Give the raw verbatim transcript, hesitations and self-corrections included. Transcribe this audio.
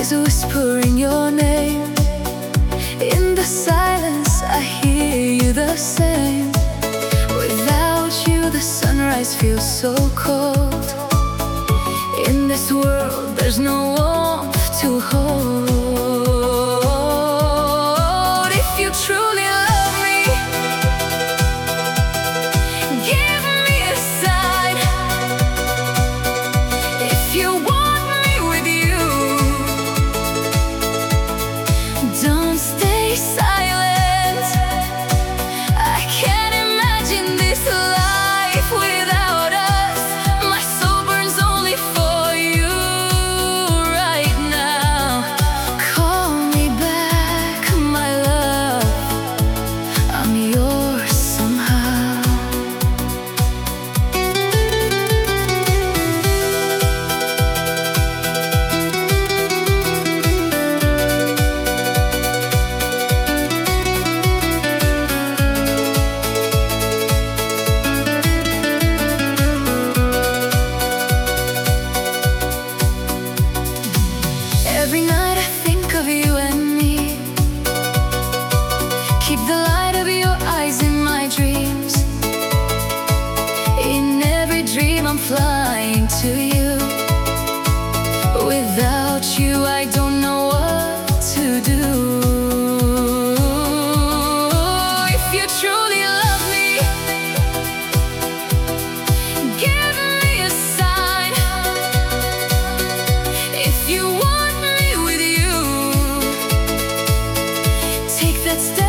eyes whispering your name. In the silence I hear you the same. Without you the sunrise feels so cold. In this world there's no warmth to hold. If you truly love me, give me a sign. If you want me with you, don't stay silent. I can't imagine this life without us. My soul burns only for you right now. Call me back, my love, I'm yours somehow. Every night I think of you and me. Keep the light of your eyes in my dreams. In every dream I'm flying to you. Without you I don't know what to do. If you truly love me, give me a sign. If you want me with you, take that step.